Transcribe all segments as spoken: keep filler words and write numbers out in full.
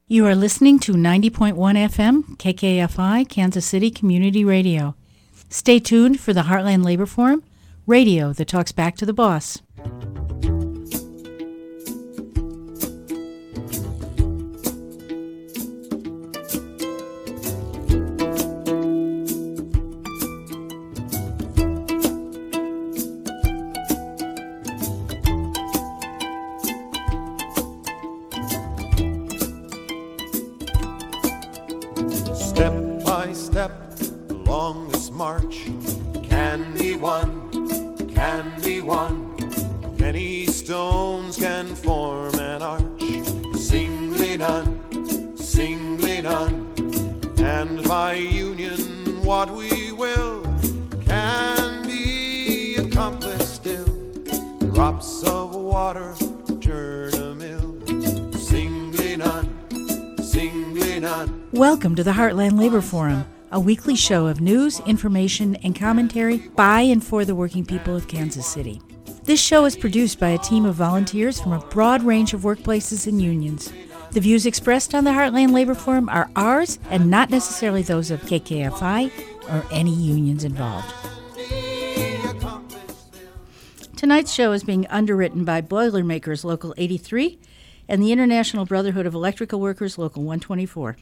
You are listening to ninety point one F M, K K F I, Kansas City Community Radio. Stay tuned for the Heartland Labor Forum, radio that talks back to the boss. Welcome to the Heartland Labor Forum, a weekly show of news, information, and commentary by and for the working people of Kansas City. This show is produced by a team of volunteers from a broad range of workplaces and unions. The views expressed on the Heartland Labor Forum are ours and not necessarily those of K K F I or any unions involved. Tonight's show is being underwritten by Boilermakers Local eighty-three and the International Brotherhood of Electrical Workers Local one twenty-four.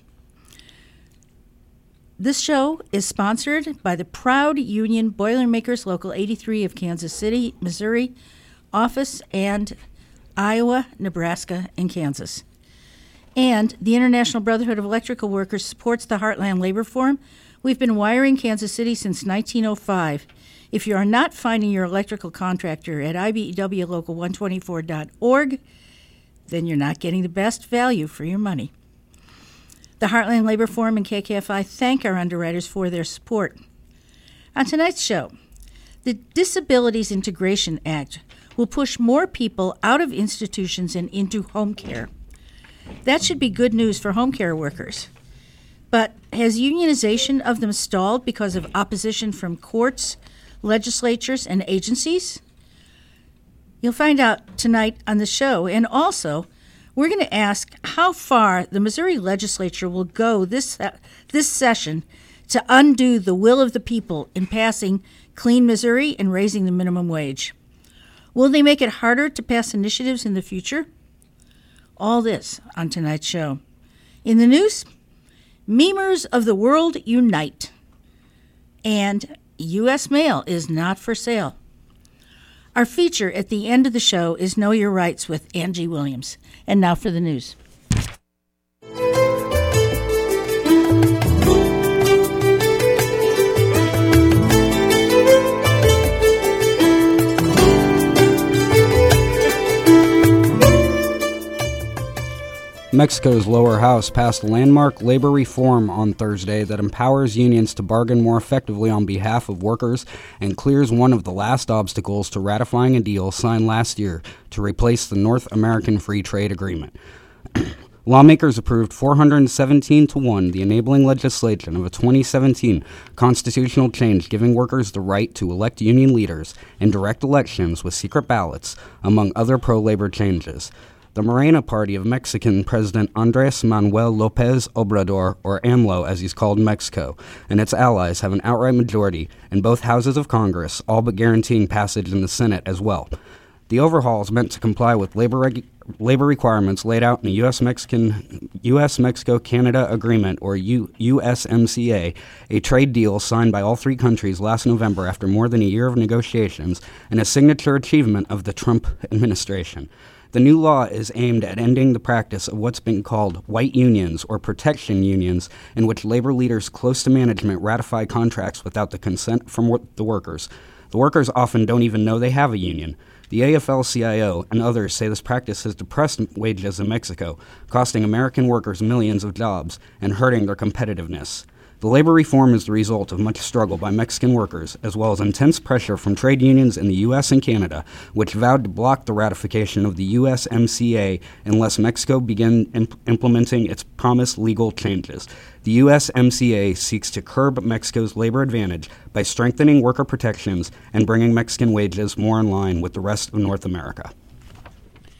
This show is sponsored by the proud union Boilermakers Local eighty-three of Kansas City, Missouri, office and Iowa, Nebraska, and Kansas. And the International Brotherhood of Electrical Workers supports the Heartland Labor Forum. We've been wiring Kansas City since nineteen oh five. If you are not finding your electrical contractor at I B E W local one twenty-four dot org, then you're not getting the best value for your money. The Heartland Labor Forum and K K F I thank our underwriters for their support. On tonight's show, the Disabilities Integration Act will push more people out of institutions and into home care. That should be good news for home care workers. But has unionization of them stalled because of opposition from courts, legislatures, and agencies? You'll find out tonight on the show. And also, we're going to ask how far the Missouri legislature will go this uh, this session to undo the will of the people in passing Clean Missouri and raising the minimum wage. Will they make it harder to pass initiatives in the future? All this on tonight's show. In the news, memers of the world unite. And U S mail is not for sale. Our feature at the end of the show is Know Your Rights with Angie Williams. And now for the news. Mexico's lower house passed landmark labor reform on Thursday that empowers unions to bargain more effectively on behalf of workers and clears one of the last obstacles to ratifying a deal signed last year to replace the North American Free Trade Agreement. Lawmakers approved four hundred seventeen to one the enabling legislation of a twenty seventeen constitutional change giving workers the right to elect union leaders in direct elections with secret ballots, among other pro-labor changes. The Morena Party of Mexican President Andres Manuel Lopez Obrador, or AMLO as he's called in Mexico, and its allies have an outright majority in both houses of Congress, all but guaranteeing passage in the Senate as well. The overhaul is meant to comply with labor regu- labor requirements laid out in the U S Mexican U S Mexico Canada Agreement, or U- USMCA, a trade deal signed by all three countries last November after more than a year of negotiations and a signature achievement of the Trump administration. The new law is aimed at ending the practice of what's been called white unions or protection unions, in which labor leaders close to management ratify contracts without the consent from wor- the workers. The workers often don't even know they have a union. The A F L C I O and others say this practice has depressed wages in Mexico, costing American workers millions of jobs and hurting their competitiveness. The labor reform is the result of much struggle by Mexican workers, as well as intense pressure from trade unions in the U S and Canada, which vowed to block the ratification of the U S M C A unless Mexico began imp- implementing its promised legal changes. The U S M C A seeks to curb Mexico's labor advantage by strengthening worker protections and bringing Mexican wages more in line with the rest of North America.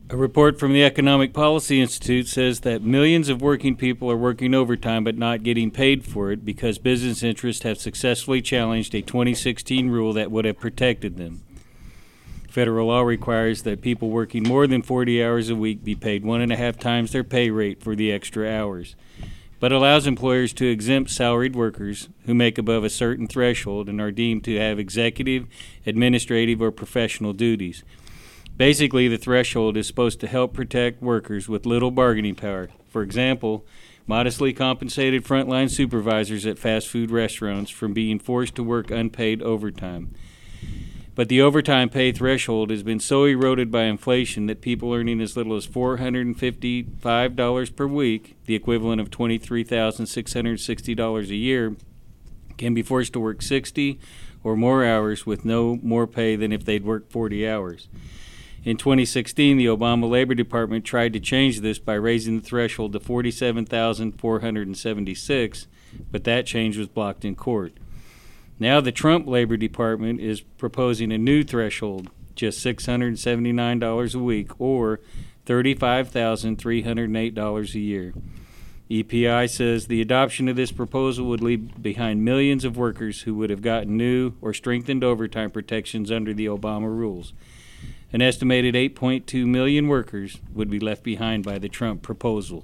A report from the Economic Policy Institute says that millions of working people are working overtime but not getting paid for it because business interests have successfully challenged a twenty sixteen rule that would have protected them. Federal law requires that people working more than forty hours a week be paid one and a half times their pay rate for the extra hours, but allows employers to exempt salaried workers who make above a certain threshold and are deemed to have executive, administrative, or professional duties. Basically, the threshold is supposed to help protect workers with little bargaining power. For example, modestly compensated frontline supervisors at fast food restaurants from being forced to work unpaid overtime. But the overtime pay threshold has been so eroded by inflation that people earning as little as four hundred fifty-five dollars per week, the equivalent of twenty-three thousand six hundred sixty dollars a year, can be forced to work sixty or more hours with no more pay than if they'd worked forty hours. In twenty sixteen, the Obama Labor Department tried to change this by raising the threshold to forty-seven thousand four hundred seventy-six dollars, but that change was blocked in court. Now the Trump Labor Department is proposing a new threshold, just six hundred seventy-nine dollars a week, or thirty-five thousand three hundred eight dollars a year. E P I says the adoption of this proposal would leave behind millions of workers who would have gotten new or strengthened overtime protections under the Obama rules. An estimated eight point two million workers would be left behind by the Trump proposal.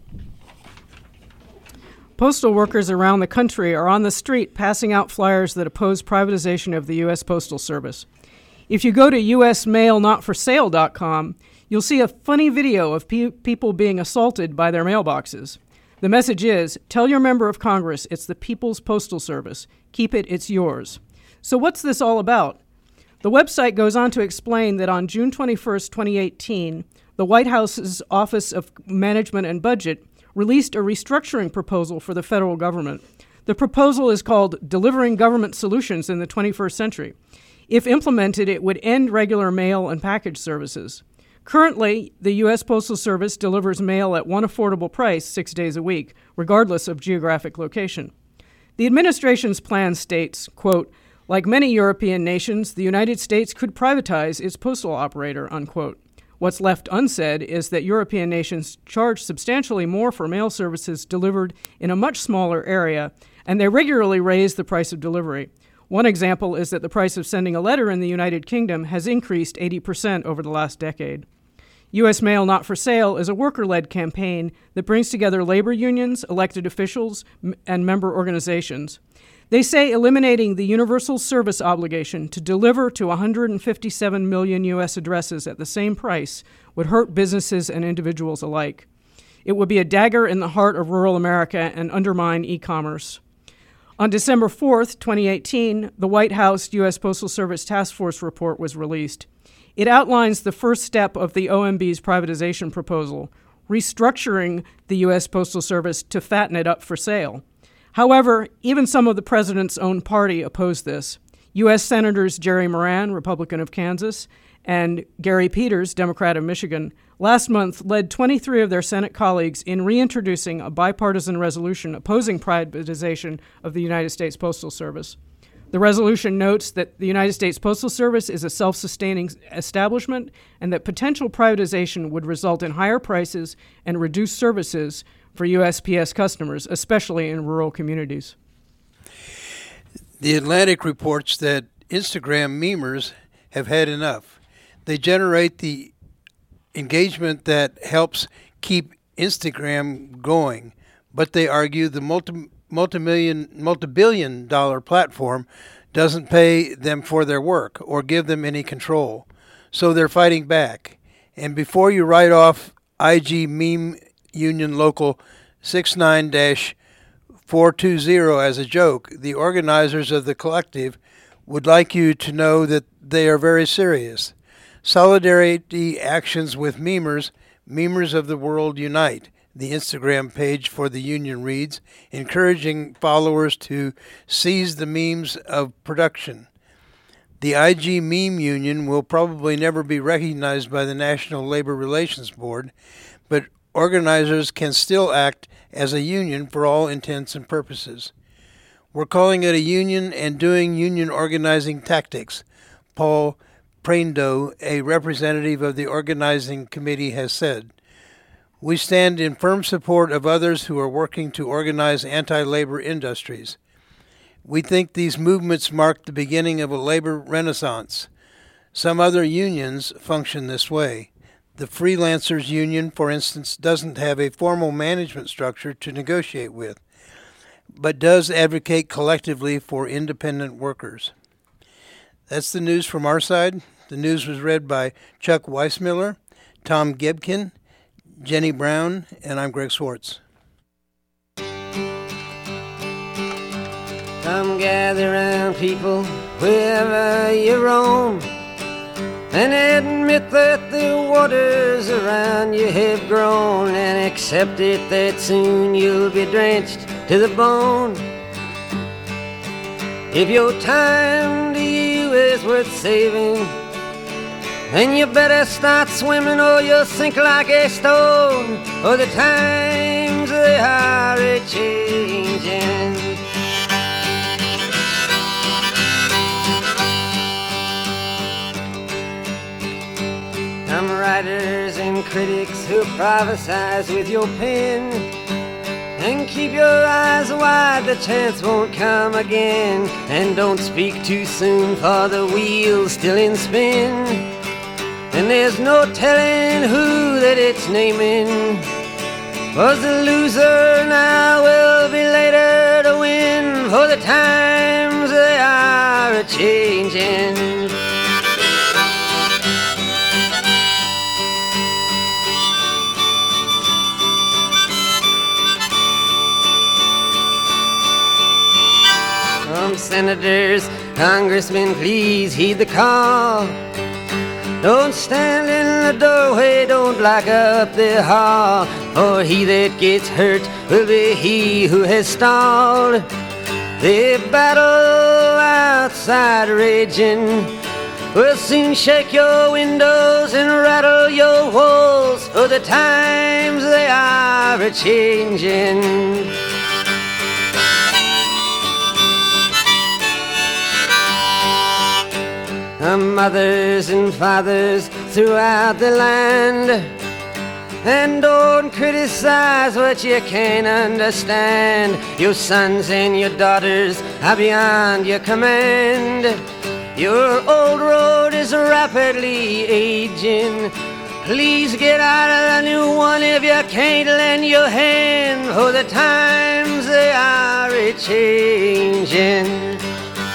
Postal workers around the country are on the street passing out flyers that oppose privatization of the U S Postal Service. If you go to U S mail not for sale dot com, you'll see a funny video of pe- people being assaulted by their mailboxes. The message is, tell your member of Congress it's the People's Postal Service. Keep it, it's yours. So what's this all about? The website goes on to explain that on June twenty-first, twenty eighteen, the White House's Office of Management and Budget released a restructuring proposal for the federal government. The proposal is called Delivering Government Solutions in the twenty-first Century. If implemented, it would end regular mail and package services. Currently, the U S Postal Service delivers mail at one affordable price six days a week, regardless of geographic location. The administration's plan states, quote, like many European nations, the United States could privatize its postal operator, unquote. What's left unsaid is that European nations charge substantially more for mail services delivered in a much smaller area, and they regularly raise the price of delivery. One example is that the price of sending a letter in the United Kingdom has increased eighty percent over the last decade. U S Mail Not for Sale is a worker-led campaign that brings together labor unions, elected officials, m- and member organizations. They say eliminating the universal service obligation to deliver to one hundred fifty-seven million U S addresses at the same price would hurt businesses and individuals alike. It would be a dagger in the heart of rural America and undermine e-commerce. On December fourth, twenty eighteen, the White House U S Postal Service Task Force report was released. It outlines the first step of the O M B's privatization proposal, restructuring the U S Postal Service to fatten it up for sale. However, even some of the president's own party opposed this. U S Senators Jerry Moran, Republican of Kansas, and Gary Peters, Democrat of Michigan, last month led twenty-three of their Senate colleagues in reintroducing a bipartisan resolution opposing privatization of the United States Postal Service. The resolution notes that the United States Postal Service is a self-sustaining establishment and that potential privatization would result in higher prices and reduced services for U S P S customers, especially in rural communities. The Atlantic reports that Instagram memers have had enough. They generate the engagement that helps keep Instagram going, but they argue the multi, multi-million, multi-billion dollar platform doesn't pay them for their work or give them any control. So they're fighting back. And before you write off I G Meme Union Local sixty-nine dash four two zero as a joke, the organizers of the collective would like you to know that they are very serious. Solidarity actions with memers, memers of the world unite. The Instagram page for the union reads, encouraging followers to seize the memes of production. The I G Meme Union will probably never be recognized by the National Labor Relations Board, but organizers can still act as a union for all intents and purposes. We're calling it a union and doing union organizing tactics, Paul Prando, a representative of the organizing committee, has said, "We stand in firm support of others who are working to organize anti-labor industries. We think these movements mark the beginning of a labor renaissance. Some other unions function this way. The Freelancers Union, for instance, doesn't have a formal management structure to negotiate with, but does advocate collectively for independent workers." That's the news from our side. The news was read by Chuck Weissmiller, Tom Gebkin, Jenny Brown, and I'm Greg Swartz. Come gather round, people, wherever you roam, and admit that the waters around you have grown, and accept it that soon you'll be drenched to the bone. If your time to you is worth saving, then you better start swimming or you'll sink like a stone, for the times they are a-changing. Some writers and critics who prophesize with your pen, and keep your eyes wide, the chance won't come again. And don't speak too soon, for the wheel's still in spin, and there's no telling who that it's naming. 'Cause the loser now will be later to win, for the times they are a-changing. Some senators, congressmen, please heed the call. Don't stand in the doorway, don't block up the hall, for he that gets hurt will be he who has stalled. The battle outside raging will soon shake your windows and rattle your walls, for the times they are a-changing. Mothers and fathers throughout the land, and don't criticize what you can't understand. Your sons and your daughters are beyond your command. Your old road is rapidly aging. Please get out of the new one if you can't lend your hand, for the times they are a-changing.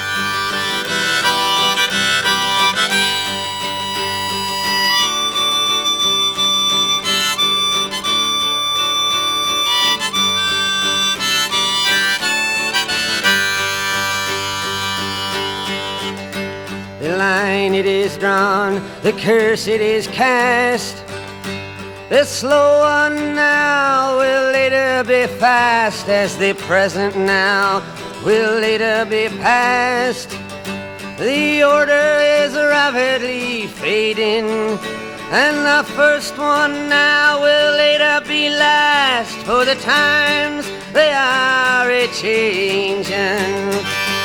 The line it is drawn, the curse it is cast. The slow one now will later be fast, as the present now will later be past. The order is rapidly fading, and the first one now will later be last, for the times they are a-changing.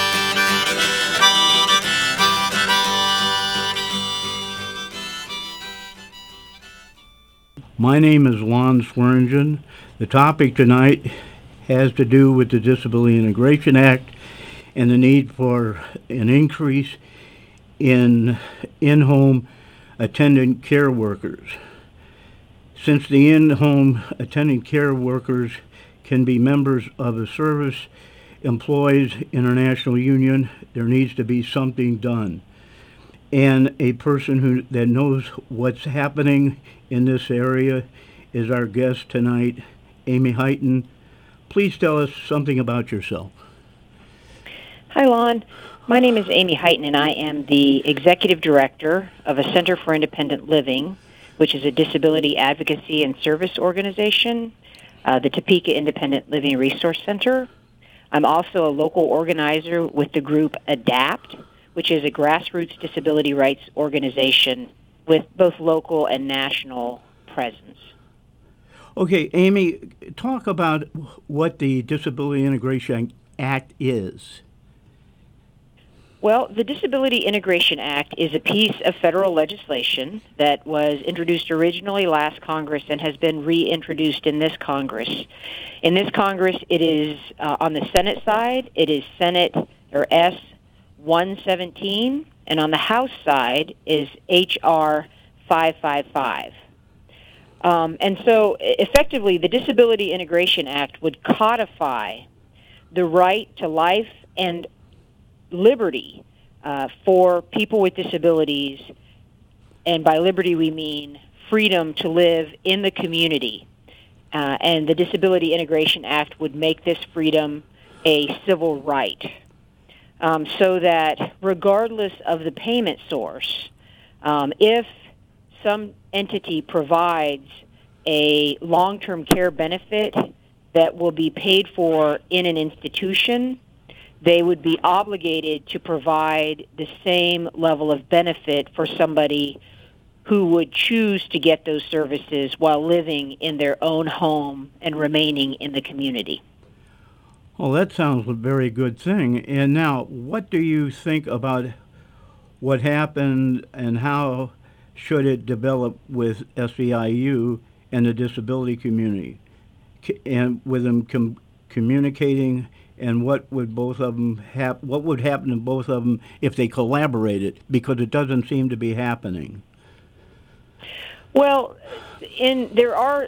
My name is Lon Swearingen. The topic tonight has to do with the Disability Integration Act and the need for an increase in in-home attendant care workers. Since the in-home attendant care workers can be members of the Service Employees International Union, there needs to be something done. And a person who that knows what's happening in this area is our guest tonight, Amy Heighton. Please tell us something about yourself. Hi, Lon. My name is Amy Heighton, and I am the Executive Director of a Center for Independent Living, which is a disability advocacy and service organization, uh, the Topeka Independent Living Resource Center. I'm also a local organizer with the group ADAPT, which is a grassroots disability rights organization with both local and national presence. Okay, Amy, talk about what the Disability Integration Act is. Well, the Disability Integration Act is a piece of federal legislation that was introduced originally last Congress and has been reintroduced in this Congress. In this Congress, it is uh, on the Senate side, it is Senate or S one seventeen, and on the House side is H R five fifty-five. Um, and so, effectively, the Disability Integration Act would codify the right to life and liberty uh, for people with disabilities, and by liberty we mean freedom to live in the community. Uh, and the Disability Integration Act would make this freedom a civil right, um, so that regardless of the payment source, um, if some entity provides a long-term care benefit that will be paid for in an institution, they would be obligated to provide the same level of benefit for somebody who would choose to get those services while living in their own home and remaining in the community. Well, that sounds a very good thing. And now, what do you think about what happened and how should it develop with S E I U and the disability community, and with them com- communicating? And what would both of them hap- What would happen to both of them if they collaborated? Because it doesn't seem to be happening. Well, in there are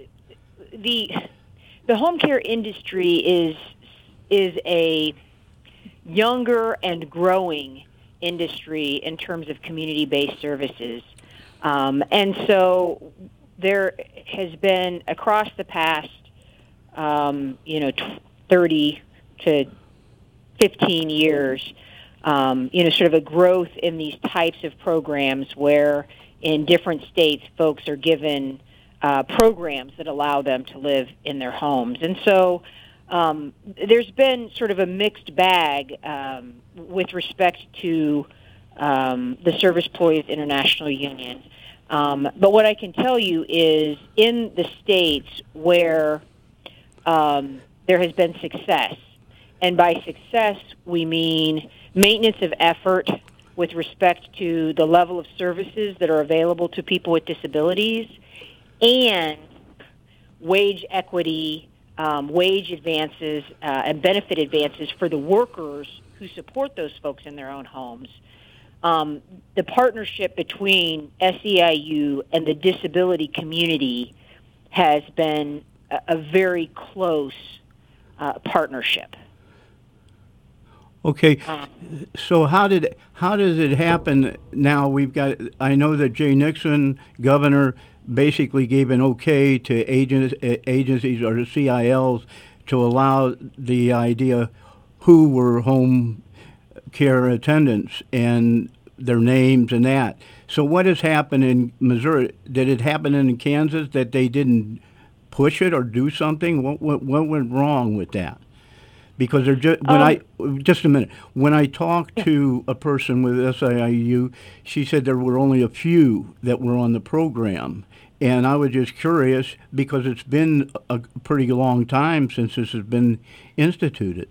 the the home care industry is is a younger and growing industry in terms of community-based services, um, and so there has been across the past, um, you know, thirty to fifteen years, um, you know, sort of a growth in these types of programs where in different states folks are given uh, programs that allow them to live in their homes. And so um, there's been sort of a mixed bag um, with respect to um, the Service Employees International Union. Um, but what I can tell you is in the states where um, there has been success, and by success we mean maintenance of effort with respect to the level of services that are available to people with disabilities, and wage equity, um, wage advances, uh, and benefit advances for the workers who support those folks in their own homes. Um, the partnership between S E I U and the disability community has been a, a very close uh, partnership. Okay, so how did how does it happen now? We've got, I know that Jay Nixon, governor, basically gave an okay to agents, agencies or C I Ls to allow the idea who were home care attendants and their names and that. So what has happened in Missouri? Did it happen in Kansas that they didn't push it or do something? What what, what went wrong with that? Because they're just when um, I just a minute when I talked to a person with S I U, she said there were only a few that were on the program, and I was just curious because it's been a pretty long time since this has been instituted.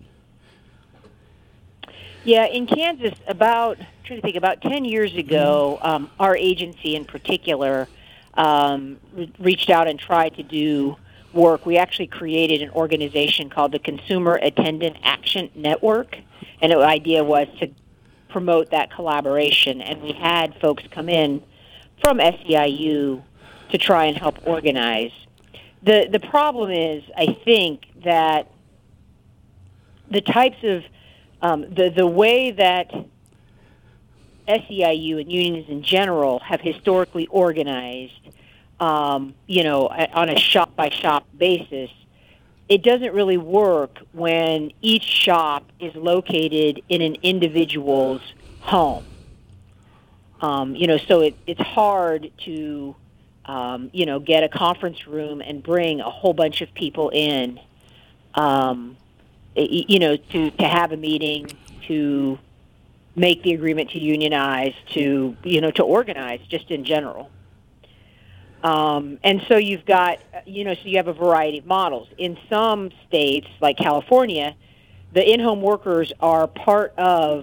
Yeah, in Kansas, about I'm trying to think about ten years ago, um, our agency in particular um, re- reached out and tried to do work. We actually created an organization called the Consumer Attendant Action Network, and the idea was to promote that collaboration. And we had folks come in from S E I U to try and help organize. The the problem is, I think, that the types of um, the the way that S E I U and unions in general have historically organized, Um, you know, on a shop-by-shop basis, it doesn't really work when each shop is located in an individual's home. Um, you know, so it, it's hard to, um, you know, get a conference room and bring a whole bunch of people in, um, you know, to, to have a meeting, to make the agreement to unionize, to, you know, to organize just in general. Um, and so you've got, you know, so you have a variety of models. In some states, like California, the in-home workers are part of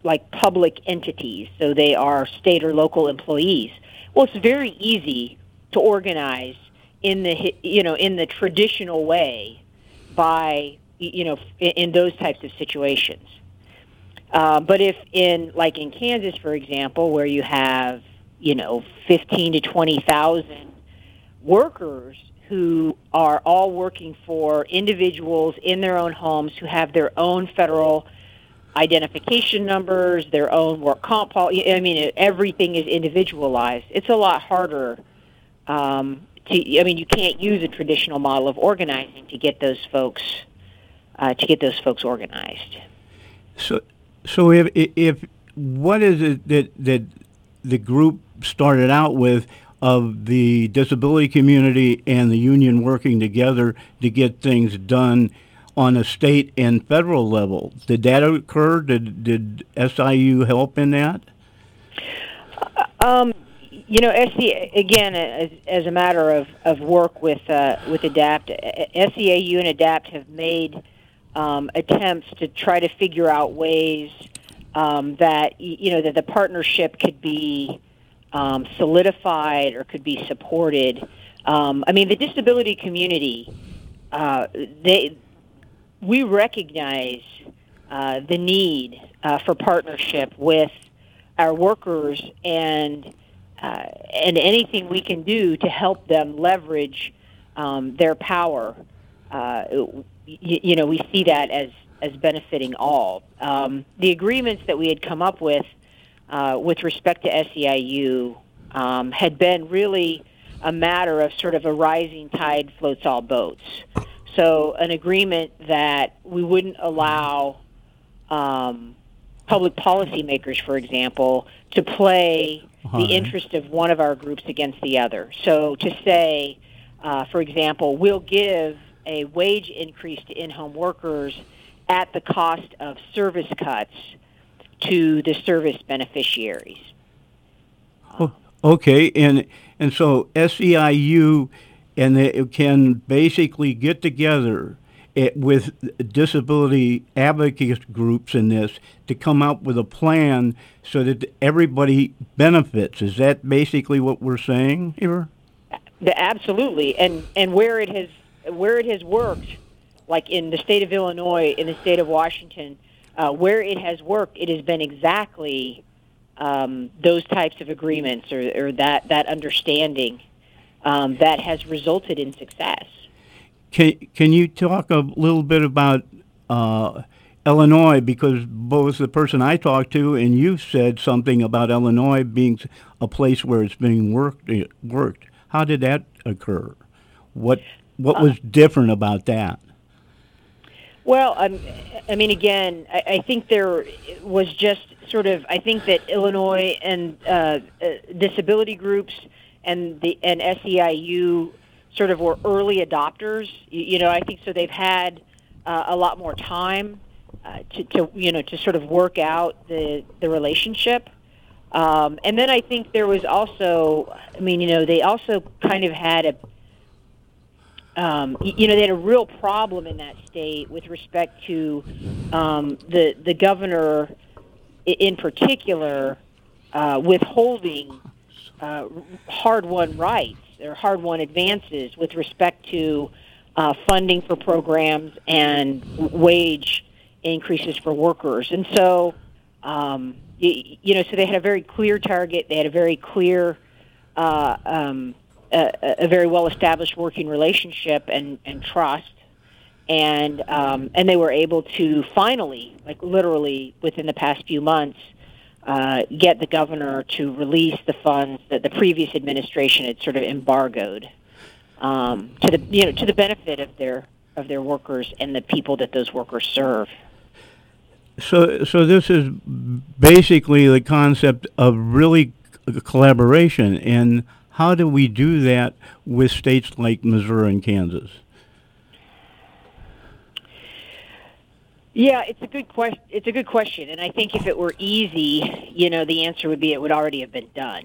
like public entities, so they are state or local employees. Well, it's very easy to organize in the you know in the traditional way by you know in, in those types of situations. Uh, but if in like in Kansas, for example, where you have you know fifteen to twenty thousand workers who are all working for individuals in their own homes who have their own federal identification numbers, their own work comp policy. I mean, everything is individualized. It's a lot harder um, to. I mean, you can't use a traditional model of organizing to get those folks uh, to get those folks organized. So, so if if what is it that that the group started out with of the disability community and the union working together to get things done on a state and federal level? Did that occur? Did did S I U help in that? Um, you know, S C A, again, as, as a matter of, of work with uh, with ADAPT, S E A U and ADAPT have made um, attempts to try to figure out ways um, that you know that the partnership could be um, solidified or could be supported. Um, I mean, the disability community, uh, they. We recognize uh, the need uh, for partnership with our workers and uh, and anything we can do to help them leverage um, their power. Uh, you, you know, we see that as as benefiting all. Um, the agreements that we had come up with uh, with respect to S E I U um, had been really a matter of sort of a rising tide floats all boats. So an agreement that we wouldn't allow um, public policymakers, for example, to play the interest of one of our groups against the other. So to say, uh, for example, we'll give a wage increase to in-home workers at the cost of service cuts to the service beneficiaries. Oh, okay, and and so S E I U and they can basically get together it, with disability advocate groups in this to come up with a plan so that everybody benefits. Is that basically what we're saying here? Absolutely, and and where it has where it has worked, like in the state of Illinois, in the state of Washington, uh, where it has worked, it has been exactly um, those types of agreements or, or that that understanding. Um, that has resulted in success. Can Can you talk a little bit about uh, Illinois? Because both the person I talked to and you said something about Illinois being a place where it's being worked. Worked. How did that occur? What What was uh, different about that? Well, um, I mean, again, I, I think there was just sort of. I think that Illinois and uh, uh, disability groups and the and S E I U sort of were early adopters. You, you know, I think so. They've had uh, a lot more time uh, to, to you know to sort of work out the the relationship. Um, and then I think there was also, I mean, you know, they also kind of had a, um, you know, they had a real problem in that state with respect to um, the the governor, in particular, uh, withholding Uh, hard-won rights or hard-won advances with respect to uh, funding for programs and wage increases for workers. And so, um, you, you know, so they had a very clear target. They had a very clear, uh, um, a, a very well-established working relationship and, and trust. And um, and they were able to finally, like literally within the past few months, Uh, get the governor to release the funds that the previous administration had sort of embargoed um, to the you know to the benefit of their of their workers and the people that those workers serve. So, so this is basically the concept of really collaboration, and how do we do that with states like Missouri and Kansas? Yeah, it's a good question. It's a good question, and I think if it were easy, you know, the answer would be it would already have been done.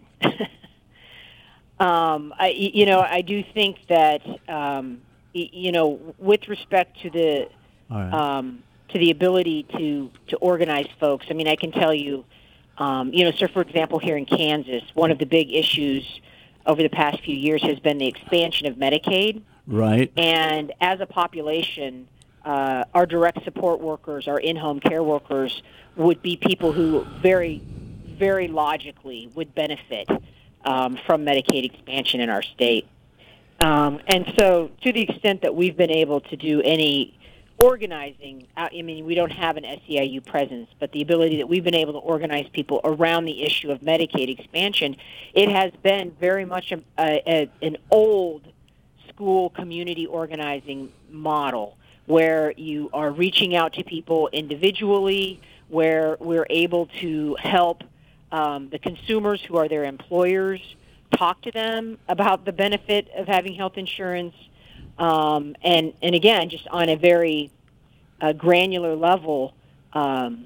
um, I, you know, I do think that, um, you know, with respect to the right. um, to the ability to, to organize folks. I mean, I can tell you, um, you know, so for example, here in Kansas, one of the big issues over the past few years has been the expansion of Medicaid. Right. And as a population, uh, our direct support workers, our in-home care workers, would be people who very, very logically would benefit um, from Medicaid expansion in our state. Um, and so to the extent that we've been able to do any organizing, I mean, we don't have an S E I U presence, but the ability that we've been able to organize people around the issue of Medicaid expansion, it has been very much a, a, an old school community organizing model where you are reaching out to people individually, where we're able to help um, the consumers who are their employers talk to them about the benefit of having health insurance. Um, and, and again, just on a very uh, granular level, um,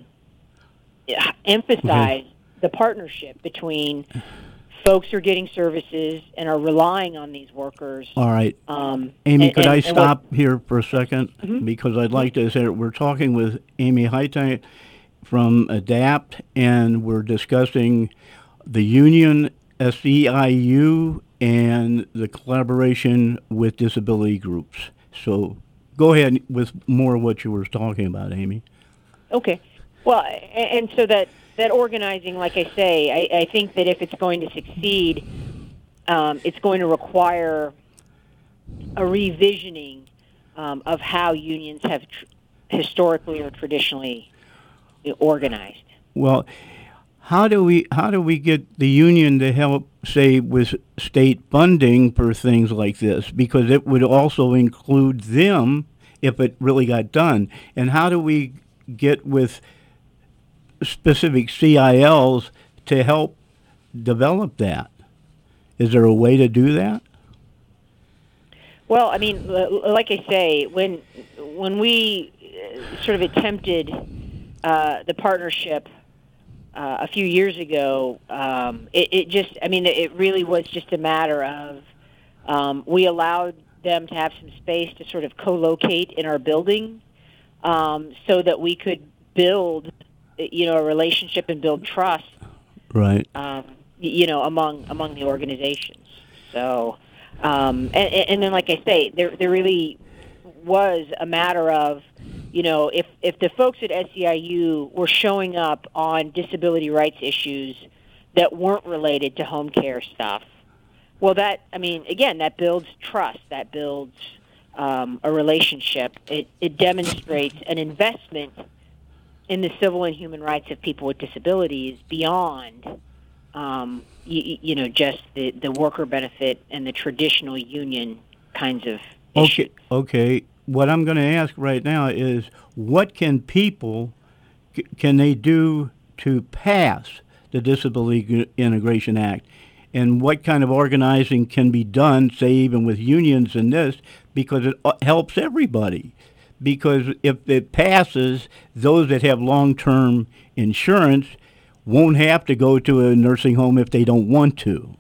emphasize mm-hmm. the partnership between folks who are getting services and are relying on these workers. All right. Um, Amy, and, could and, I and stop what, here for a second? Mm-hmm. Because I'd like to say we're talking with Amy Height from ADAPT, and we're discussing the union, S E I U, and the collaboration with disability groups. So go ahead with more of what you were talking about, Amy. Okay. Well, and, and so that, that organizing, like I say, I, I think that if it's going to succeed, um, it's going to require a revisioning um, of how unions have tr- historically or traditionally organized. Well, How do we how do we get the union to help, say, with state funding for things like this? Because it would also include them if it really got done. And how do we get with specific C I Ls to help develop that? Is there a way to do that? Well, I mean, like I say, when when we sort of attempted uh, the partnership Uh, a few years ago, um, it, it just, I mean, it really was just a matter of um, we allowed them to have some space to sort of co-locate in our building um, so that we could build, you know, a relationship and build trust, right? Um, you know, among among the organizations. So, um, and, and then, like I say, there there really was a matter of, you know, if, if the folks at S E I U were showing up on disability rights issues that weren't related to home care stuff, well, that, I mean, again, that builds trust. That builds um, a relationship. It, it demonstrates an investment in the civil and human rights of people with disabilities beyond, um, you, you know, just the, the worker benefit and the traditional union kinds of issues. Okay, okay. What I'm going to ask right now is, what can people, c- can they do to pass the Disability Integration Act? And what kind of organizing can be done, say even with unions in this, because it uh, helps everybody? Because if it passes, those that have long-term insurance won't have to go to a nursing home if they don't want to.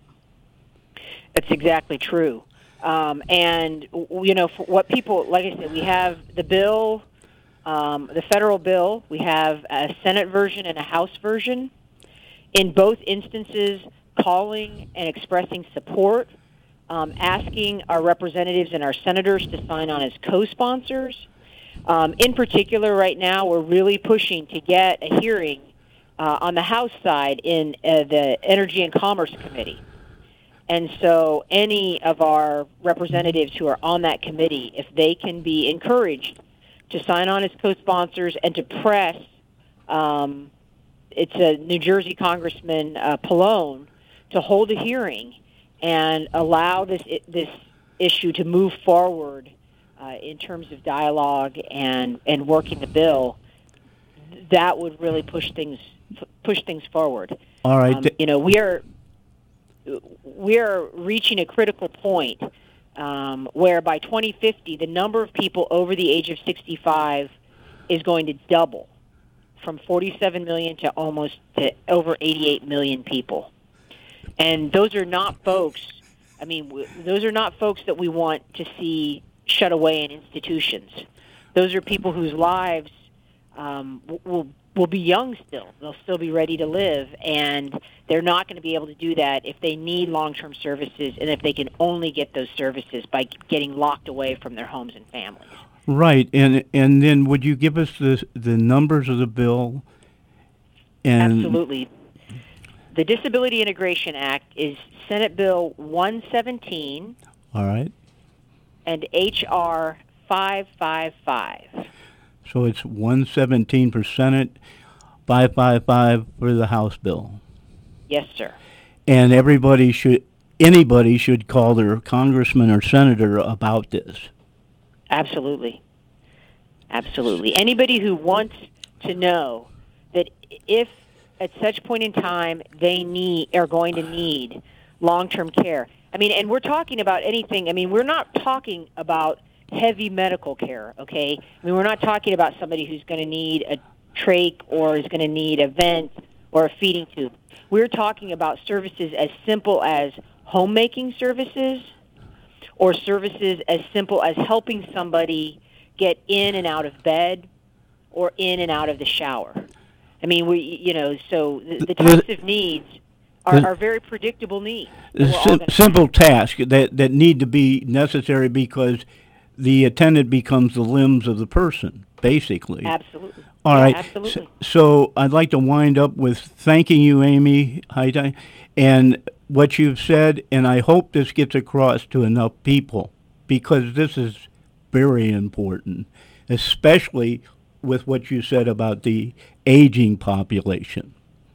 That's exactly true. Um, and, you know, for what people, like I said, we have the bill, um, the federal bill, we have a Senate version and a House version. In both instances, calling and expressing support, um, asking our representatives and our senators to sign on as co-sponsors. Um, in particular, right now, we're really pushing to get a hearing uh, on the House side in uh, the Energy and Commerce Committee. And so any of our representatives who are on that committee, if they can be encouraged to sign on as co-sponsors and to press, um, it's a New Jersey Congressman uh, Pallone, to hold a hearing and allow this this issue to move forward uh, in terms of dialogue and, and working the bill, that would really push things push things forward. All right. Um, you know, we are we are reaching a critical point um, where by twenty fifty, the number of people over the age of sixty-five is going to double from forty-seven million to almost to over eighty-eight million people. And those are not folks, I mean, w- those are not folks that we want to see shut away in institutions. those are people whose lives um, will will be young still. They'll still be ready to live, and they're not going to be able to do that if they need long-term services and if they can only get those services by getting locked away from their homes and families. Right, and and then would you give us the the numbers of the bill? And Absolutely. The Disability Integration Act is Senate Bill one seventeen. All right. And H R five fifty-five. So it's one seventeen for Senate, five fifty-five for the House bill. Yes, sir. And everybody should, anybody should call their congressman or senator about this. Absolutely. Absolutely. Anybody who wants to know that if at such point in time they need are going to need long-term care. I mean, and we're talking about anything. I mean, we're not talking about heavy medical care, okay? I mean, we're not talking about somebody who's going to need a trach or is going to need a vent or a feeding tube. We're talking about services as simple as homemaking services or services as simple as helping somebody get in and out of bed or in and out of the shower. I mean, we, you know, so the, the types of needs are, are very predictable needs. Sim- simple tasks that, that need to be necessary because the attendant becomes the limbs of the person, basically. Absolutely. All yeah, right. Absolutely. So, so I'd like to wind up with thanking you, Amy, and what you've said, and I hope this gets across to enough people because this is very important, especially with what you said about the aging population.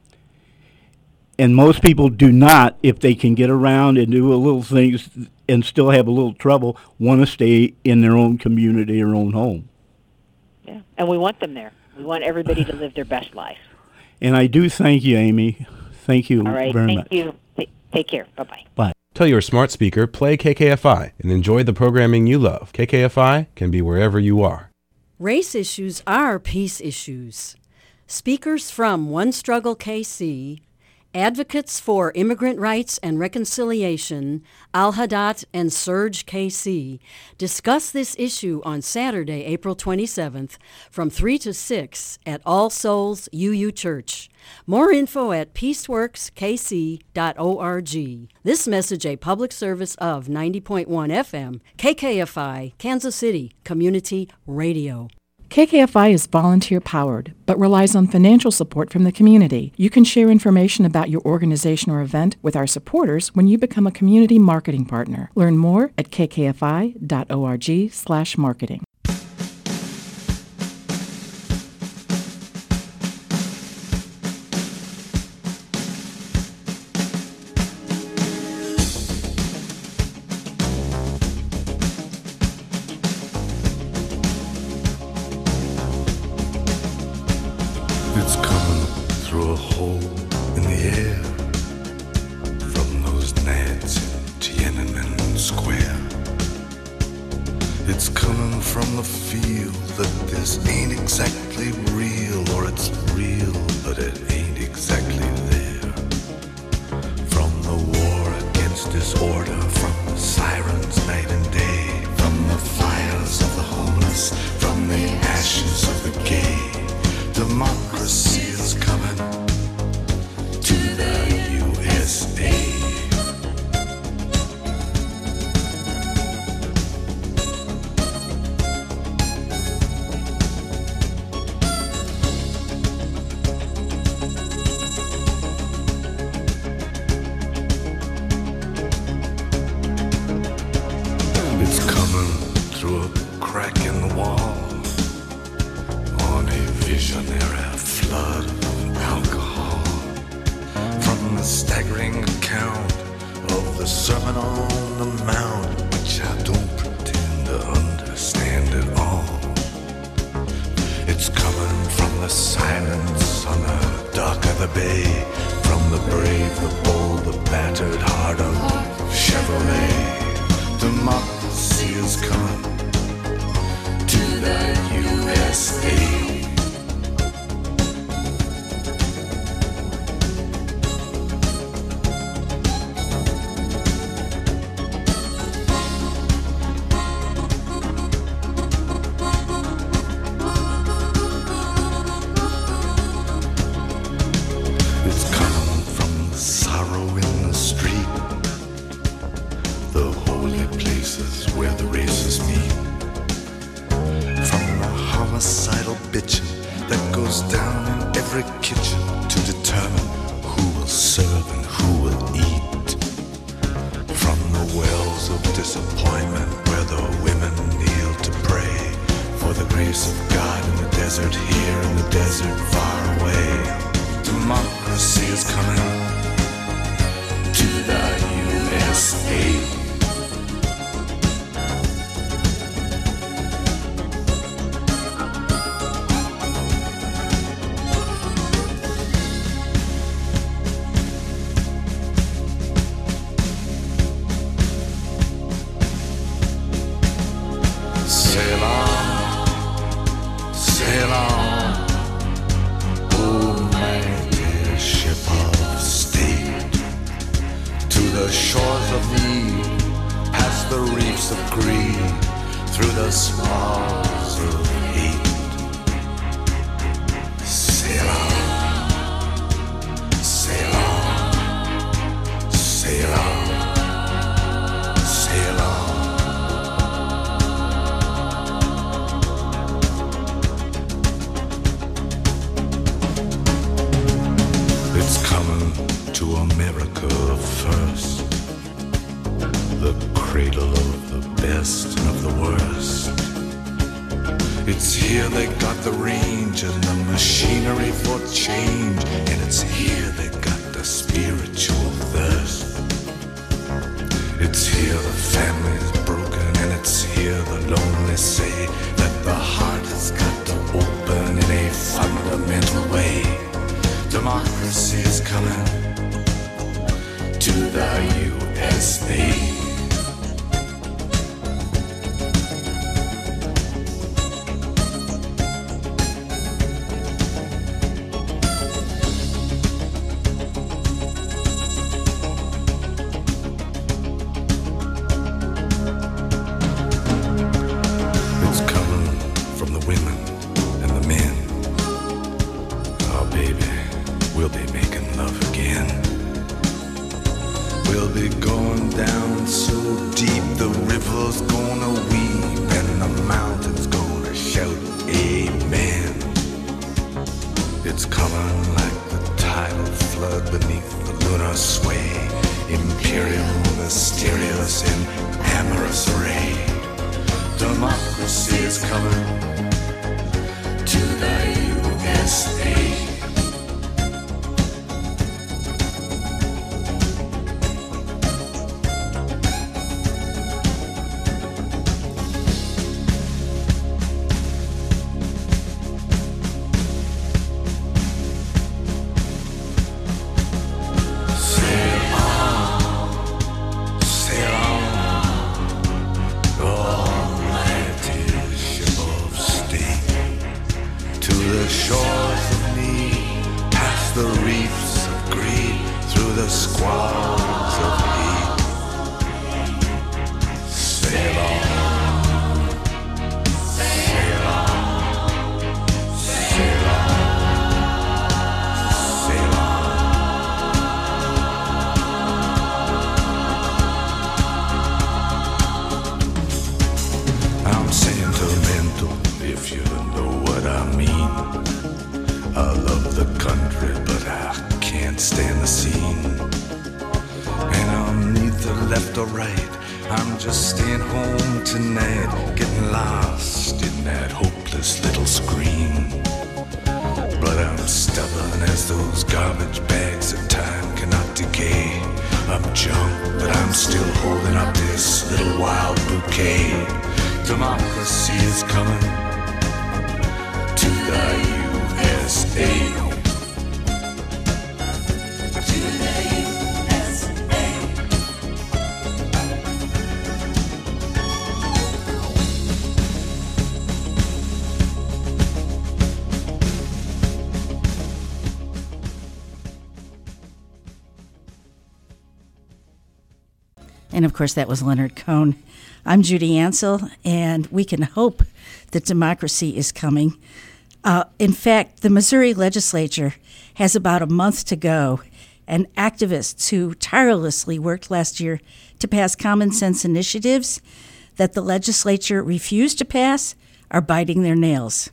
And most people do not, if they can get around and do a little things and still have a little trouble, want to stay in their own community or own home. Yeah, and we want them there. We want everybody to live their best life. And I do thank you, Amy. Thank you All right, very thank much. you. T- take care. Bye-bye. Bye. Tell your smart speaker, play K K F I, and enjoy the programming you love. K K F I can be wherever you are. Race issues are peace issues. Speakers from One Struggle K C, advocates for immigrant rights and reconciliation, Al-Hadat and Surge K C, discuss this issue on Saturday, April twenty-seventh from three to six at All Souls U U Church. More info at peaceworks k c dot org. This message a public service of ninety point one F M, K K F I, Kansas City Community Radio. K K F I is volunteer-powered, but relies on financial support from the community. You can share information about your organization or event with our supporters when you become a community marketing partner. Learn more at k k f i dot org slash marketing. It's coming through a hole in the air from those gnats in Tiananmen Square. It's coming from the feel that this ain't exactly real, or it's real, but it ain't exactly there. From the war against disorder, from the sirens night and day, from the fires of the homeless, from the ashes of the gay. Democracy is coming to the U S A. It's coming through a crack in the wall on a visionary flood of alcohol. From the staggering account of the Sermon on the Mount, which I don't pretend to understand at all. It's coming from the silence on the dock of the bay, from the brave, the bold, the battered heart of Chevrolet. Democracy is coming to the U S A. homicidal bitching that goes down in every kitchen to determine who will serve and who will eat. From the wells of disappointment where the women kneel to pray for the grace of God in the desert here and the desert far away. Democracy is coming to the U S A. Sail on, sail on, oh my dear ship of state, to the shores of need, past the reefs of greed, through the swallows of hate. Sail on, sail on, sail on, sail on. It's coming to America first, the cradle of the best and of the worst. It's here they got the range and the machinery for change, and it's here they got the spiritual thirst. It's here the family's broken, and it's here the lonely say that the heart has got to open in a fundamental way. Democracy is coming to the U S A. It's coming from the women and the men. Oh, baby. We'll be making love again. We'll be going down so deep the river's gonna weep and the mountain's gonna shout amen. It's coming like the tidal flood beneath the lunar sway, imperial, mysterious, in amorous array. Democracy is coming to the U S A. And of course, that was Leonard Cohen. I'm Judy Ansell, and we can hope that democracy is coming. Uh, in fact, the Missouri legislature has about a month to go, and activists who tirelessly worked last year to pass common sense initiatives that the legislature refused to pass are biting their nails.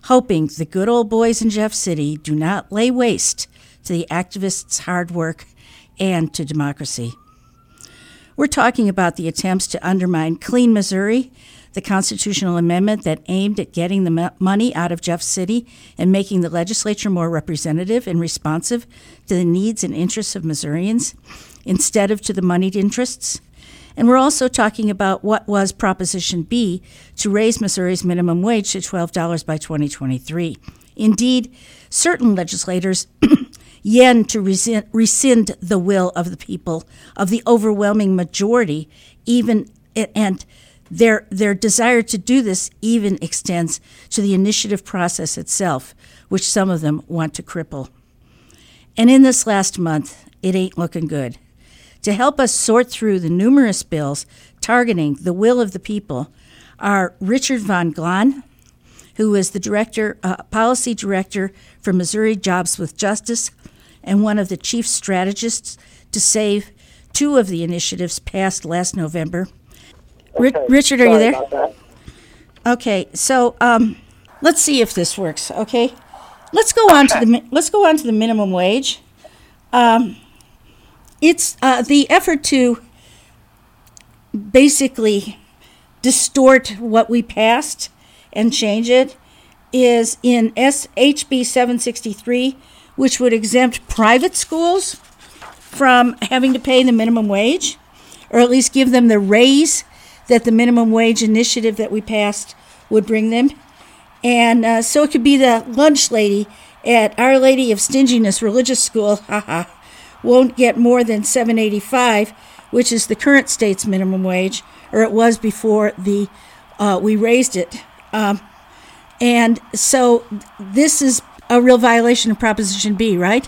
hoping the good old boys in Jeff City do not lay waste to the activists' hard work and to democracy. We're talking about the attempts to undermine Clean Missouri, the constitutional amendment that aimed at getting the money out of Jeff City and making the legislature more representative and responsive to the needs and interests of Missourians instead of to the moneyed interests. And we're also talking about what was Proposition B to raise Missouri's minimum wage to twelve dollars by twenty twenty-three. Indeed, certain legislators yen to rescind, rescind the will of the people, of the overwhelming majority, even and their their desire to do this even extends to the initiative process itself, which some of them want to cripple. And in this last month, it ain't looking good. To help us sort through the numerous bills targeting the will of the people are Richard Von Glahn, who is the director, uh, policy director for Missouri Jobs with Justice and one of the chief strategists to save two of the initiatives passed last November. Okay. R- Richard, are Sorry you there? about that. Okay, so um, let's see if this works. Okay, let's go on to the mi- let's go on to the minimum wage. Um, it's uh, the effort to basically distort what we passed and change it is in S H B seven sixty-three, which would exempt private schools from having to pay the minimum wage, or at least give them the raise that the minimum wage initiative that we passed would bring them. And uh, so it could be the lunch lady at Our Lady of Stinginess Religious School, haha, won't get more than seven eighty-five, which is the current state's minimum wage, or it was before the uh, we raised it. Um, and so this is a real violation of Proposition B, right?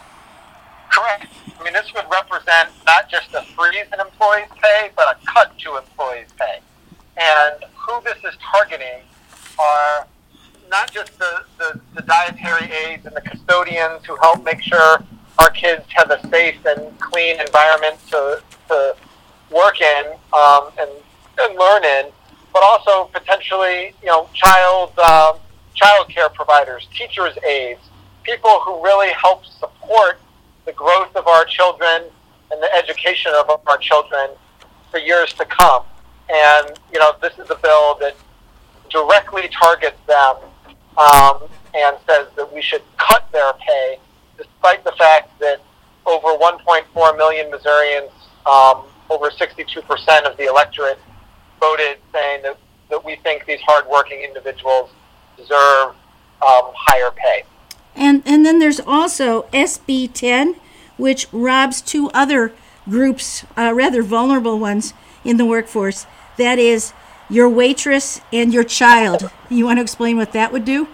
Correct. I mean, this would represent not just a freeze in employees' pay, but a cut to employees' pay. And who this is targeting are not just the, the, the dietary aides and the custodians who help make sure our kids have a safe and clean environment to, to work in um, and, and learn in, but also potentially, you know, child um, child care providers, teachers' aides, people who really help support the growth of our children and the education of our children for years to come. And, you know, this is a bill that directly targets them um, and says that we should cut their pay, despite the fact that over one point four million Missourians, um, over sixty-two percent of the electorate, voted saying that, that we think these hardworking individuals deserve um, higher pay. And and then there's also S B ten, which robs two other groups, uh, rather vulnerable ones in the workforce. That is your waitress and your child. You want to explain what that would do?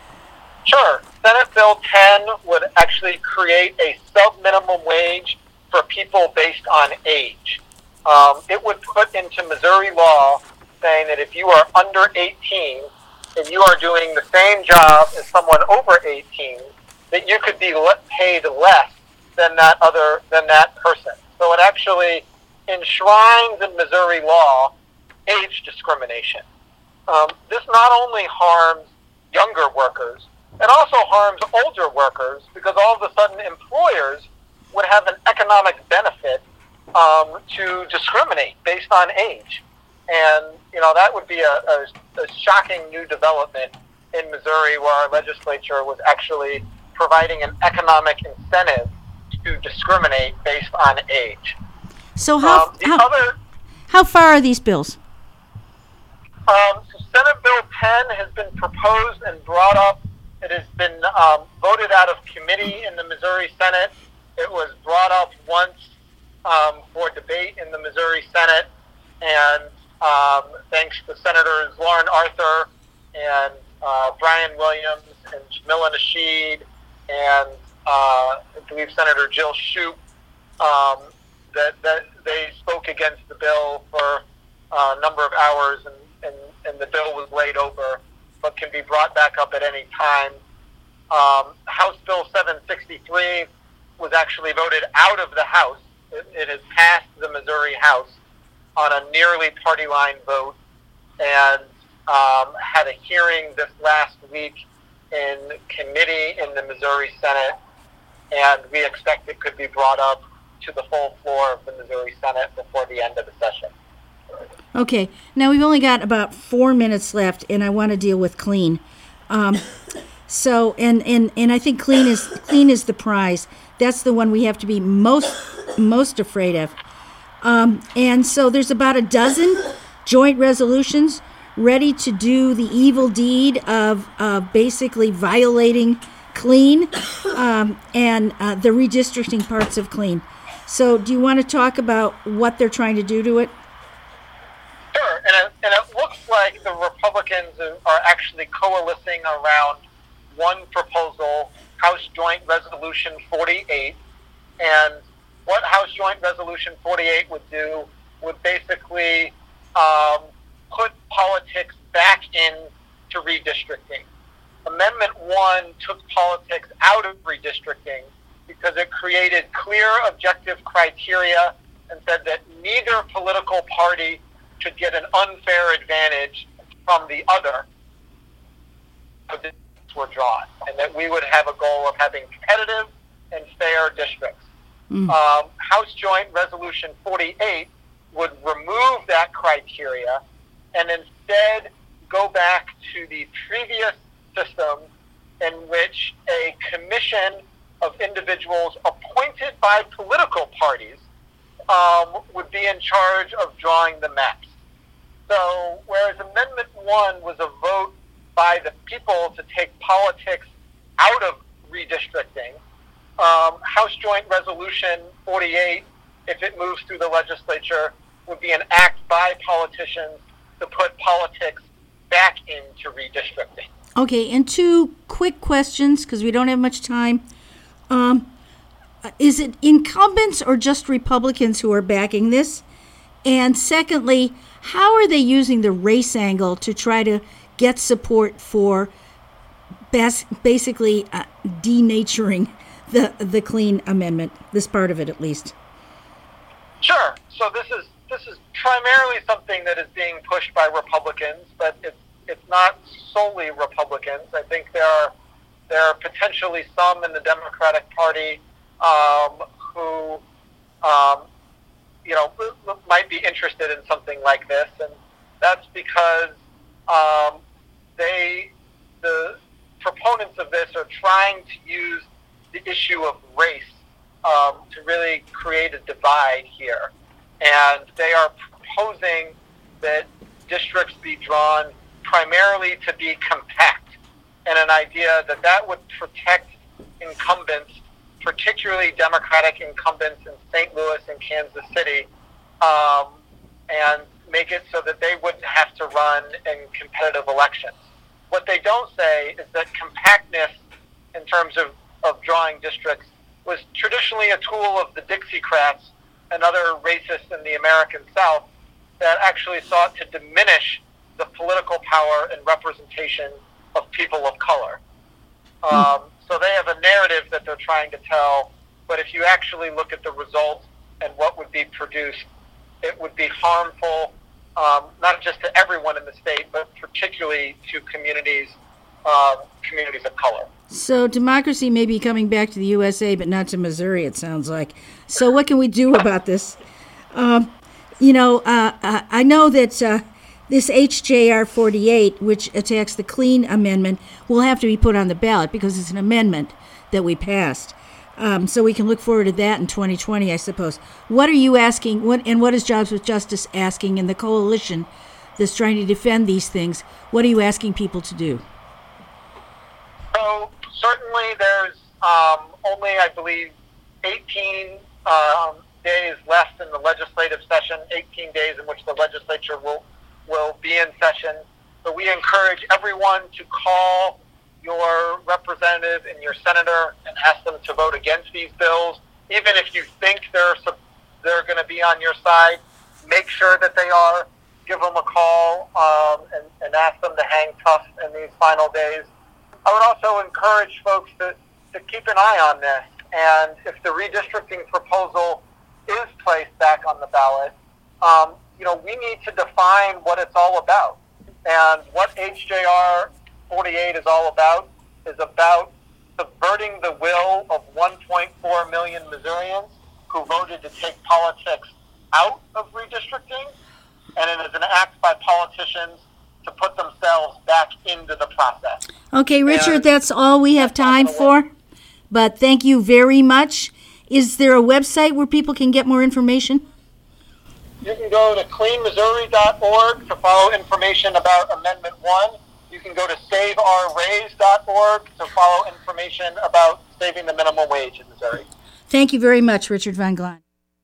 Sure. Senate Bill ten would actually create a sub-minimum wage for people based on age. Um, it would put into Missouri law saying that if you are under eighteen and you are doing the same job as someone over eighteen, that you could be le- paid less than that other than that person. So it actually enshrines in Missouri law age discrimination. Um, this not only harms younger workers, it also harms older workers, because all of a sudden employers would have an economic benefit um, to discriminate based on age. And, you know, that would be a, a, a shocking new development in Missouri, where our legislature was actually providing an economic incentive to discriminate based on age. So how um, the how, other, how far are these bills? um, so Senate Bill ten has been proposed and brought up. It has been um, voted out of committee in the Missouri Senate. It was brought up once um, for debate in the Missouri Senate, and um, thanks to Senators Lauren Arthur and uh, Brian Williams and Jamila Nasheed and uh, I believe Senator Jill Shoup, um, that, that they spoke against the bill for uh, a number of hours, and, and, and the bill was laid over, but can be brought back up at any time. Um, House Bill seven sixty-three was actually voted out of the House. It, it has passed the Missouri House on a nearly party line vote, and um, had a hearing this last week in committee in the Missouri Senate, and we expect it could be brought up to the full floor of the Missouri Senate before the end of the session. Okay, now we've only got about four minutes left, and I want to deal with clean. Um, so, and, and, and I think clean is clean is the prize. That's the one we have to be most most afraid of. Um, and so there's about a dozen joint resolutions ready to do the evil deed of uh, basically violating clean um, and uh, the redistricting parts of clean. So do you want to talk about what they're trying to do to it? Sure, and it, and it looks like the Republicans are actually coalescing around one proposal, House Joint Resolution forty-eight, and what House Joint Resolution forty-eight would do would basically um, put politics back into redistricting. Amendment one took politics out of redistricting because it created clear objective criteria and said that neither political party should get an unfair advantage from the other. Were drawn, and that we would have a goal of having competitive and fair districts. Mm. Um, House Joint Resolution forty-eight would remove that criteria and instead go back to the previous system in which a commission of individuals appointed by political parties um, would be in charge of drawing the maps. So whereas Amendment one was a vote by the people to take politics out of redistricting, um, House Joint Resolution forty-eight, if it moves through the legislature, would be an act by politicians to put politics back into redistricting. Okay, and two quick questions, because we don't have much time. Um, is it incumbents or just Republicans who are backing this? And secondly, how are they using the race angle to try to get support for bas- basically uh, denaturing the the clean amendment, this part of it at least? Sure. So this is this is primarily something that is being pushed by Republicans, but it's it's not solely Republicans. I think there are there are potentially some in the Democratic Party um, who um, you know might be interested in something like this, and that's because Um, they, the proponents of this are trying to use the issue of race um, to really create a divide here. And they are proposing that districts be drawn primarily to be compact, and an idea that that would protect incumbents, particularly Democratic incumbents in Saint Louis and Kansas City, um, and make it so that they wouldn't have to run in competitive elections. What they don't say is that compactness in terms of, of drawing districts was traditionally a tool of the Dixiecrats and other racists in the American South that actually sought to diminish the political power and representation of people of color. Um, so they have a narrative that they're trying to tell, but if you actually look at the results and what would be produced, it would be harmful, um, not just to everyone in the state, but particularly to communities, uh, communities of color. So democracy may be coming back to the U S A, but not to Missouri, it sounds like. So what can we do about this? Um, you know, uh, I know that uh, this H J R forty-eight, which attacks the Clean Amendment, will have to be put on the ballot because it's an amendment that we passed. Um, so we can look forward to that in twenty twenty, I suppose. What are you asking, what, and what is Jobs with Justice asking in the coalition that's trying to defend these things? What are you asking people to do? So certainly there's um, only, I believe, eighteen um, days left in the legislative session, eighteen days in which the legislature will, will be in session. So we encourage everyone to call your representative and your senator and ask them to vote against these bills. Even if you think they're they're going to be on your side, make sure that they are. Give them a call um, and, and ask them to hang tough in these final days. I would also encourage folks to, to keep an eye on this. And if the redistricting proposal is placed back on the ballot, um, you know, we need to define what it's all about. And what H J R forty-eight is all about is about subverting the will of one point four million Missourians who voted to take politics out of redistricting, and it is an act by politicians to put themselves back into the process. Okay, Richard, And that's all we have time for, but thank you very much. Is there a website where people can get more information? You can go to clean missouri dot org to follow information about Amendment one. You can go to save our raise dot org to follow information about saving the minimum wage in Missouri. Thank you very much, Richard Van Glan.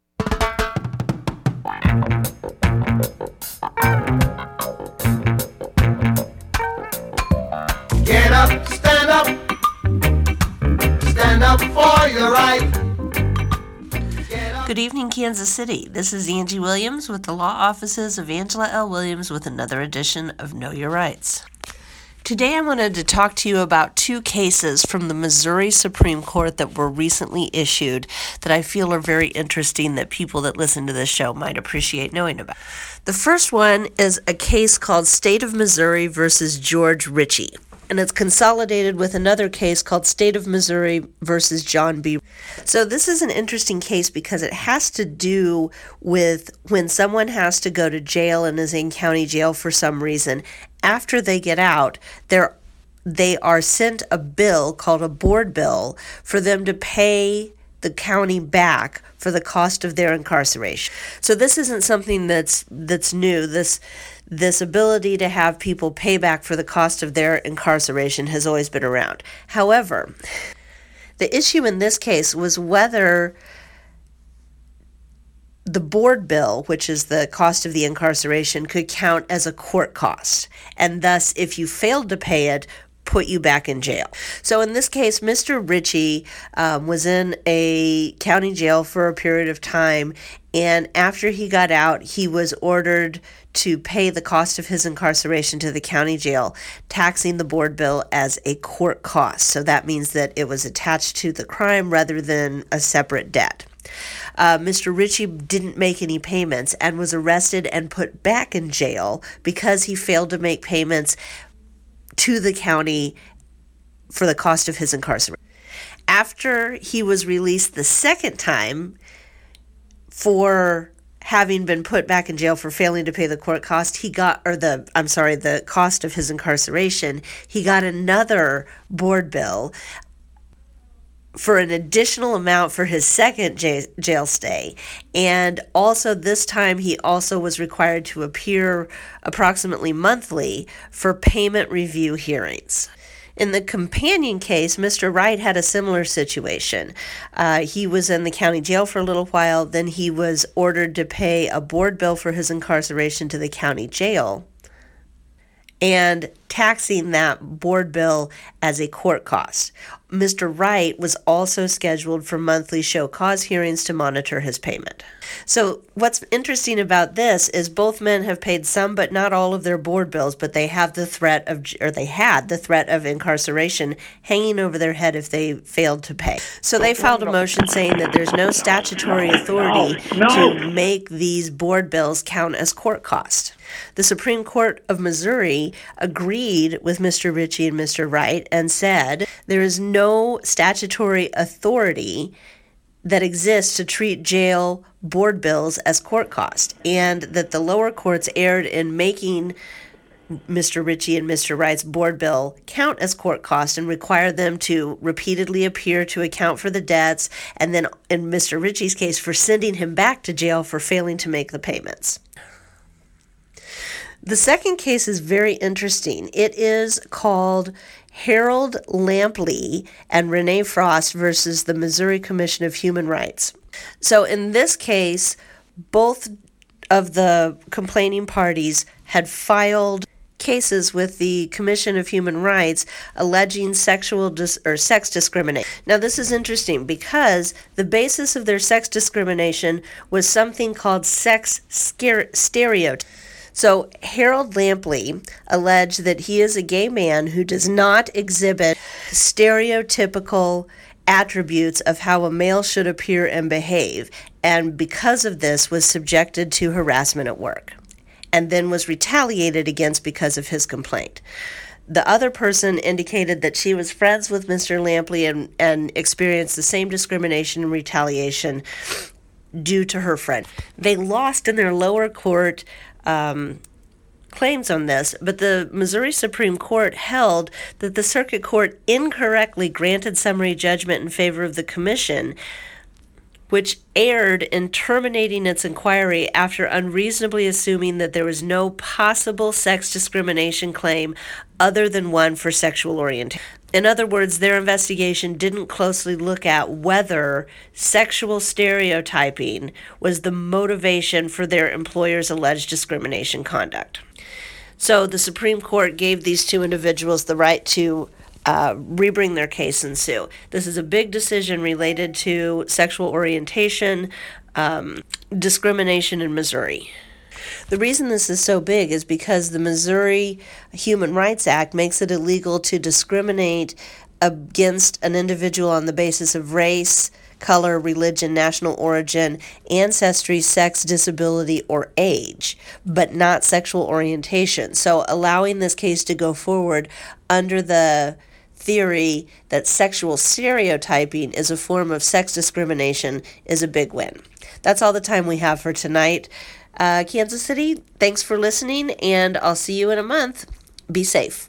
Get up, stand up, stand up for your right. Good evening, Kansas City. This is Angie Williams with the law offices of Angela L. Williams with another edition of Know Your Rights. Today I wanted to talk to you about two cases from the Missouri Supreme Court that were recently issued that I feel are very interesting that people that listen to this show might appreciate knowing about. The first one is a case called State of Missouri versus George Ritchie, and it's consolidated with another case called State of Missouri versus John B. So this is an interesting case because it has to do with when someone has to go to jail and is in county jail for some reason. After they get out, they're they are sent a bill called a board bill for them to pay the county back for the cost of their incarceration. So this isn't something that's that's new. This this ability to have people pay back for the cost of their incarceration has always been around. However, the issue in this case was whether the board bill, which is the cost of the incarceration, could count as a court cost, and thus, if you failed to pay it, put you back in jail. So in this case, Mister Ritchie um, was in a county jail for a period of time, and after he got out, he was ordered to pay the cost of his incarceration to the county jail, taxing the board bill as a court cost. So that means that it was attached to the crime rather than a separate debt. Uh, Mister Ritchie didn't make any payments and was arrested and put back in jail because he failed to make payments to the county for the cost of his incarceration. After he was released the second time for having been put back in jail for failing to pay the court cost, he got, or the, I'm sorry, the cost of his incarceration, he got another board bill for an additional amount for his second j- jail stay. And also this time he also was required to appear approximately monthly for payment review hearings. In the companion case, Mister Wright had a similar situation. Uh, he was in the county jail for a little while, then he was ordered to pay a board bill for his incarceration to the county jail, and taxing that board bill as a court cost. Mister Wright was also scheduled for monthly show cause hearings to monitor his payment. So what's interesting about this is both men have paid some but not all of their board bills, but they have the threat of, or they had the threat of incarceration hanging over their head if they failed to pay. So they filed a motion saying that there's no statutory authority to make these board bills count as court costs. The Supreme Court of Missouri agreed with Mister Ritchie and Mister Wright and said there is no statutory authority that exists to treat jail board bills as court costs, and that the lower courts erred in making Mister Ritchie and Mister Wright's board bill count as court costs and require them to repeatedly appear to account for the debts, and then in Mister Ritchie's case for sending him back to jail for failing to make the payments. The second case is very interesting. It is called Harold Lampley and Renee Frost versus the Missouri Commission of Human Rights. So in this case, both of the complaining parties had filed cases with the Commission of Human Rights alleging sexual dis- or sex discrimination. Now this is interesting because the basis of their sex discrimination was something called sex scare- stereotype. So Harold Lampley alleged that he is a gay man who does not exhibit stereotypical attributes of how a male should appear and behave, and because of this was subjected to harassment at work, and then was retaliated against because of his complaint. The other person indicated that she was friends with Mister Lampley and, and experienced the same discrimination and retaliation due to her friend. They lost in their lower court um, claims on this, but the Missouri Supreme Court held that the circuit court incorrectly granted summary judgment in favor of the commission, which erred in terminating its inquiry after unreasonably assuming that there was no possible sex discrimination claim other than one for sexual orientation. In other words, their investigation didn't closely look at whether sexual stereotyping was the motivation for their employer's alleged discrimination conduct. So the Supreme Court gave these two individuals the right to Uh, rebring their case and sue. This is a big decision related to sexual orientation, um, discrimination in Missouri. The reason this is so big is because the Missouri Human Rights Act makes it illegal to discriminate against an individual on the basis of race, color, religion, national origin, ancestry, sex, disability, or age, but not sexual orientation. So allowing this case to go forward under the theory that sexual stereotyping is a form of sex discrimination is a big win. That's all the time we have for tonight. Uh, Kansas City, thanks for listening, and I'll see you in a month. Be safe.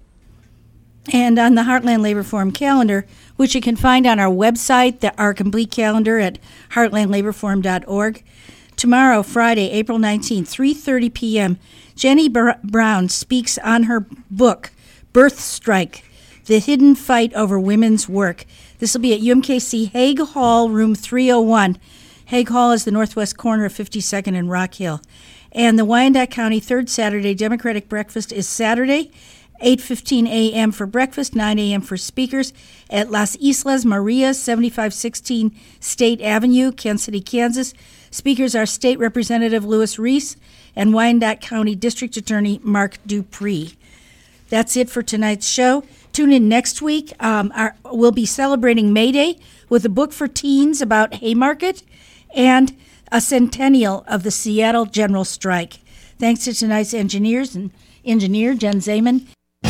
And on the Heartland Labor Forum calendar, which you can find on our website, the, our complete calendar at heartland labor forum dot org, tomorrow, Friday, April nineteenth, three thirty p.m., Jenny Br- Brown speaks on her book, Birth Strike, The Hidden Fight Over Women's Work. This will be at U M K C Haig Hall, room three oh one. Haig Hall is the northwest corner of fifty-second and Rock Hill. And the Wyandotte County Third Saturday Democratic Breakfast is Saturday, eight fifteen a.m. for breakfast, nine a.m. for speakers at Las Islas Marias, seventy-five sixteen State Avenue, Kansas City, Kansas. Speakers are State Representative Louis Reese and Wyandotte County District Attorney Mark Dupree. That's it for tonight's show. Tune in next week. Um, our, we'll be celebrating May Day with a book for teens about Haymarket and a centennial of the Seattle General Strike. Thanks to tonight's engineers and engineer Jen Zeman.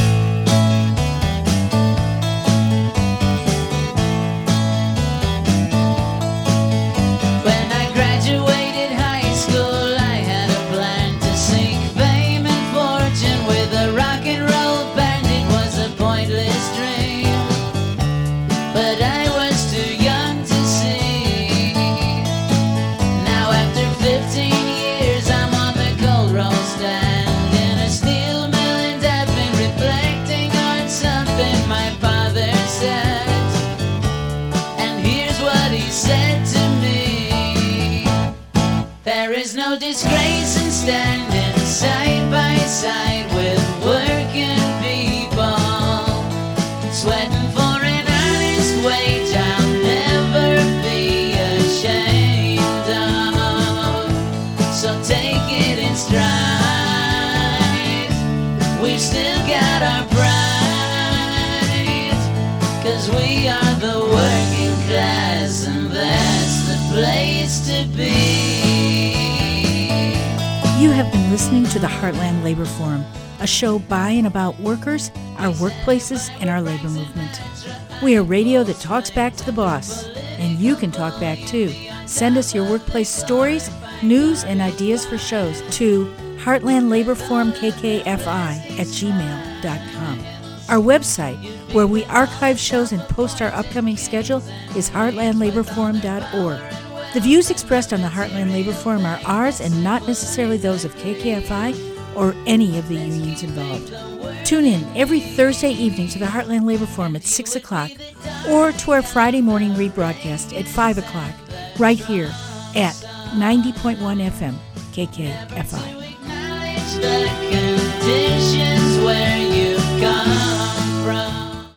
No disgrace in standing side by side with working people, sweating for an honest wage I'll never be ashamed of. So take it in stride, we've still got our pride, 'cause we are the working class and that's the place to be. You have been listening to the Heartland Labor Forum, a show by and about workers, our workplaces, and our labor movement. We are radio that talks back to the boss, and you can talk back too. Send us your workplace stories, news, and ideas for shows to heartland labor forum k k f i at gmail dot com. Our website, where we archive shows and post our upcoming schedule, is heartland labor forum dot org. The views expressed on the Heartland Labor Forum are ours and not necessarily those of K K F I or any of the unions involved. Tune in every Thursday evening to the Heartland Labor Forum at six o'clock or to our Friday morning rebroadcast at five o'clock right here at ninety point one F M K K F I. The conditions where you come.